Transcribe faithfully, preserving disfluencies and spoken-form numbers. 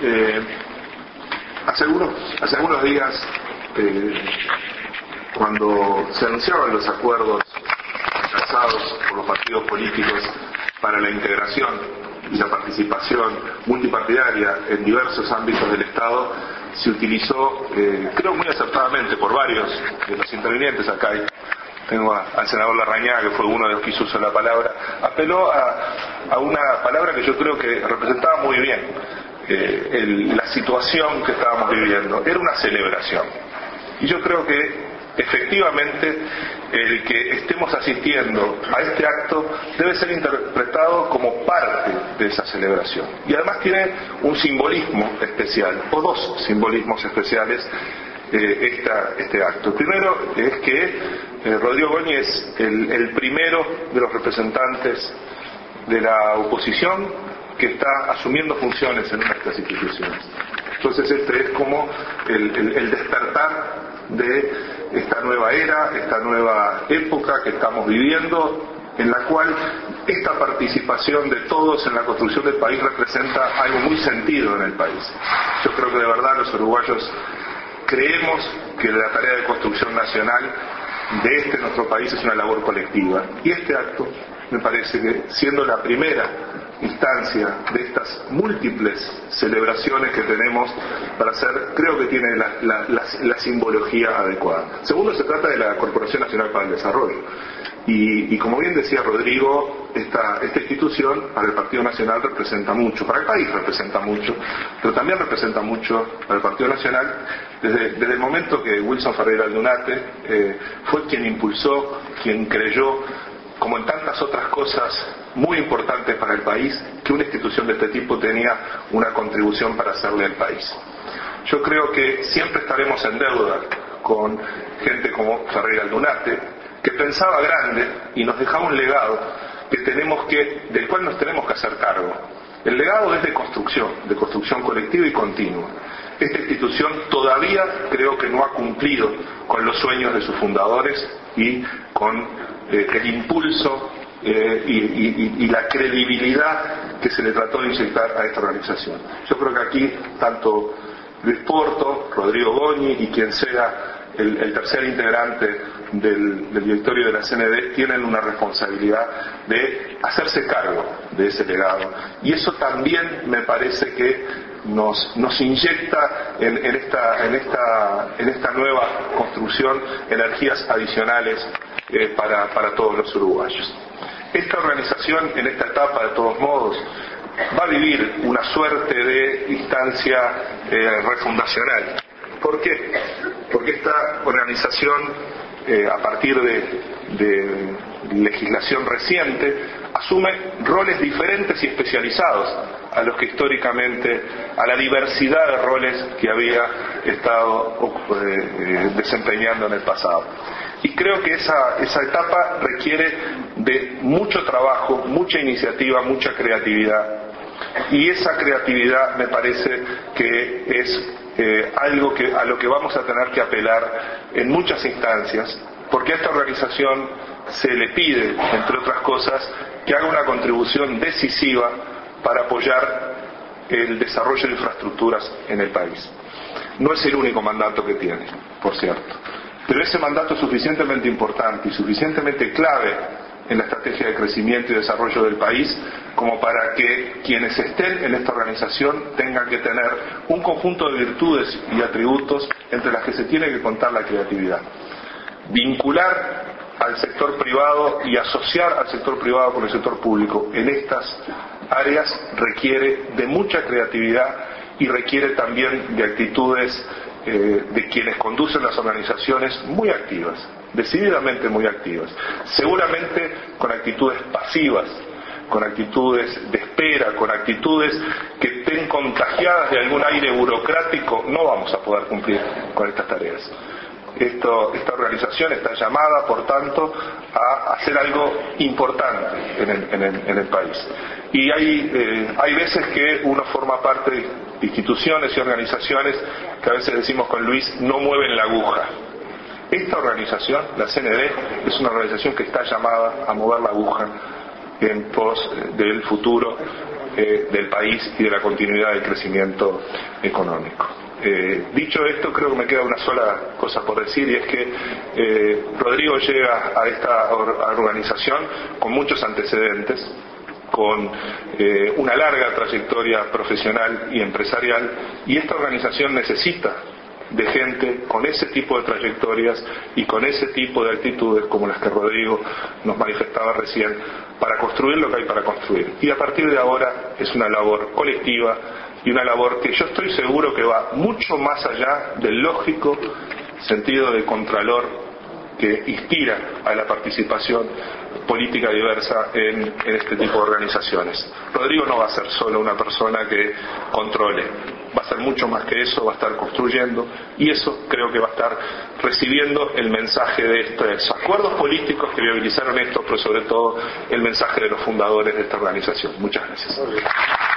Eh, hace, algunos, hace algunos días, eh, cuando se anunciaban los acuerdos alcanzados por los partidos políticos para la integración y la participación multipartidaria en diversos ámbitos del Estado, se utilizó, eh, creo muy acertadamente por varios de los intervinientes acá. Tengo a, al senador Larrañaga, que fue uno de los que hizo uso de la palabra, apeló a, a una palabra que yo creo que representaba muy bien eh, el, la situación que estábamos viviendo. Era una celebración. Y yo creo que efectivamente el que estemos asistiendo a este acto debe ser interpretado como parte de esa celebración. Y además tiene un simbolismo especial, o dos simbolismos especiales, eh, esta, este acto. El primero es que eh, Rodrigo Goñi es el, el primero de los representantes de la oposición que está asumiendo funciones en una de estas instituciones. Entonces este es como el, el, el despertar de esta nueva era, esta nueva época que estamos viviendo, en la cual esta participación de todos en la construcción del país representa algo muy sentido en el país. Yo creo que de verdad los uruguayos creemos que la tarea de construcción nacional de este nuestro país es una labor colectiva. Y este acto, me parece que siendo la primera instancia de estas múltiples celebraciones que tenemos para hacer, creo que tiene la, la, la, la simbología adecuada. Segundo, se trata de la Corporación Nacional para el Desarrollo. Y, y como bien decía Rodrigo, esta, esta institución para el Partido Nacional representa mucho, para el país representa mucho, pero también representa mucho para el Partido Nacional desde, desde el momento que Wilson Ferreira Aldunate eh, fue quien impulsó, quien creyó, como en tantas otras cosas muy importantes para el país, que una institución de este tipo tenía una contribución para hacerle al país. Yo creo que siempre estaremos en deuda con gente como Ferreira Aldunate, que pensaba grande y nos dejaba un legado que tenemos que, del cual nos tenemos que hacer cargo. El legado es de construcción, de construcción colectiva y continua. Esta institución todavía creo que no ha cumplido con los sueños de sus fundadores y con eh, el impulso eh, y, y, y la credibilidad que se le trató de inyectar a esta organización. Yo creo que aquí tanto Luis Porto, Rodrigo Goñi y quien sea el, el tercer integrante del, del directorio de la C N D tienen una responsabilidad de hacerse cargo de ese legado. Y eso también me parece que nos, nos inyecta en, en, esta, en, esta, en esta nueva construcción energías adicionales eh, para, para todos los uruguayos. Esta organización en esta etapa, de todos modos, va a vivir una suerte de instancia eh, refundacional. ¿Por qué? Porque esta organización, eh, a partir de, de legislación reciente, asume roles diferentes y especializados a los que históricamente, a la diversidad de roles que había estado eh, desempeñando en el pasado. Y creo que esa, esa etapa requiere de mucho trabajo, mucha iniciativa, mucha creatividad. Y esa creatividad me parece que es eh, algo que, a lo que vamos a tener que apelar en muchas instancias, porque a esta organización se le pide, entre otras cosas, que haga una contribución decisiva para apoyar el desarrollo de infraestructuras en el país. No es el único mandato que tiene, por cierto, pero ese mandato es suficientemente importante y suficientemente clave en la estrategia de crecimiento y desarrollo del país como para que quienes estén en esta organización tengan que tener un conjunto de virtudes y atributos entre las que se tiene que contar la creatividad. Vincular al sector privado y asociar al sector privado con el sector público en estas áreas requiere de mucha creatividad y requiere también de actitudes eh, de quienes conducen las organizaciones muy activas, decididamente muy activas, seguramente con actitudes pasivas, con actitudes de espera, con actitudes que estén contagiadas de algún aire burocrático. No vamos a poder cumplir con estas tareas. Esto, esta organización está llamada, por tanto, a hacer algo importante en el, en el, en el país. Y hay, eh, hay veces que uno forma parte de instituciones y organizaciones que a veces decimos con Luis, no mueven la aguja. Esta organización, la C N D, es una organización que está llamada a mover la aguja en pos del futuro eh, del país y de la continuidad del crecimiento económico. Eh, dicho esto, creo que me queda una sola cosa por decir, y es que eh, Rodrigo llega a esta or- organización con muchos antecedentes, con eh, una larga trayectoria profesional y empresarial, y esta organización necesita de gente con ese tipo de trayectorias y con ese tipo de actitudes como las que Rodrigo nos manifestaba recién, para construir lo que hay para construir. Y a partir de ahora es una labor colectiva y una labor que yo estoy seguro que va mucho más allá del lógico sentido de contralor que inspira a la participación política diversa en, en este tipo de organizaciones. Rodrigo no va a ser solo una persona que controle, va a ser mucho más que eso, va a estar construyendo, y eso creo que va a estar recibiendo el mensaje de estos acuerdos políticos que viabilizaron esto, pero sobre todo el mensaje de los fundadores de esta organización. Muchas gracias.